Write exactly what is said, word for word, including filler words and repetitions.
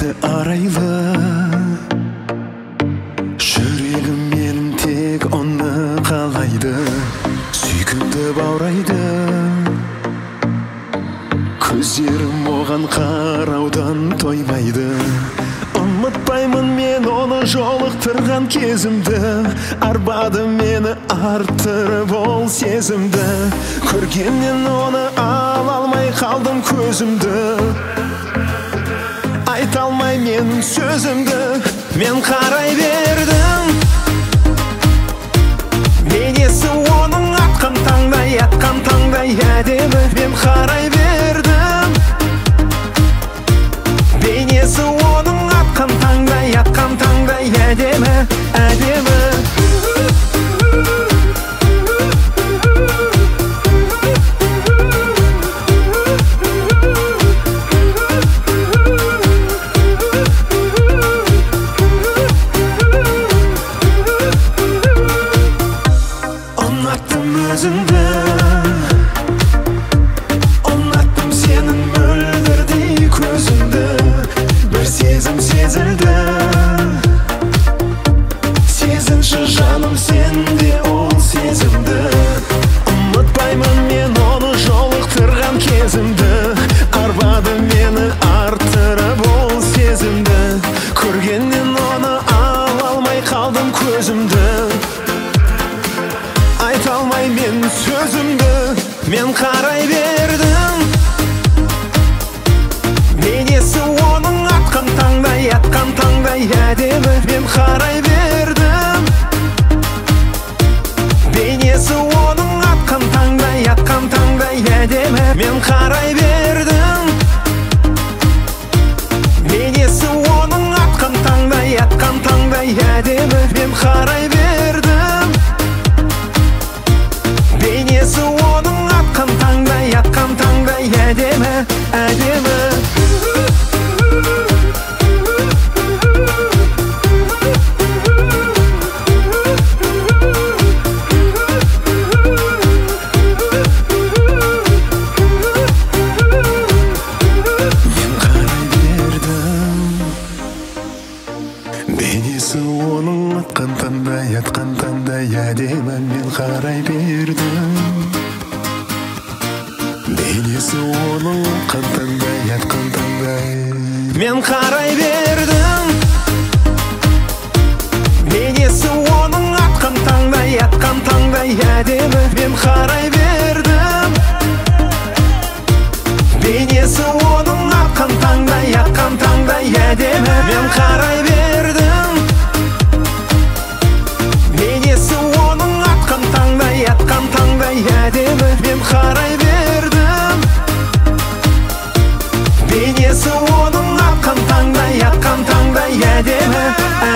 беті арайлы, жүрегім менің тек оны қалайды, сүйкімді баурайды. Көздерім оған қараудан тоймайды. Ұмытпаймын мен оны жолықтырған кезімді, арбады мені арттырып ол сезімді. Көргеннен оны ала алмай қалдым көзімді, айта алмай мен сөзімді. Мен қарай бердім, бейнесі оның атқан таңдай, атқан таңдай әдемі. Мен қарай бердім, бейнесі оның атқан таңдай, атқан таңдай әдемі, әдемі. Ұнаттым өзіңді, ұнаттым сенің мөлдірдей көзіңді. Бір сезім сезілді, сезінші жаным сенде ол сезімді. Ұмытпаймын мен оны жолықтырған кезімді, арбады мені арттырып ол сезімді. Көргеннен оны ала алмай қалдым көзімді, айта алмай мен сөзімді. Мен қарай бердім, бейнесі оның атқан таңдай, атқан таңдай әдемі. Мен қарай бердім, бейнесі оның атқан таңдай, атқан таңдай әдемі. Мен қарай бердім, бейнесі оның атқан таңдай, атқан таңдай әдемі. Мен қарай бердім, бейнесі оның атқан таңдай, атқан таңдай әдемі, әдемі. Мен қарай бердім, бейнесі оның атқан таңдай, атқан таңдай әдемі. Мен қарай бердім, бейнесі оның атқан таңдай, атқан таңдай. Мен қарай бердім, бейнесі оның атқан таңдай, атқан таңдай әдемі. Мен қарай бердім, бейнесі оның атқан таңдай, атқан таңдай әдемі. Мен қарай бердім, бейнесі оның атқан таңдай, атқан таңдай әдемі. Мен қарай бердім, бейнесі оның атқан таңдай, атқан таңдай әдемі.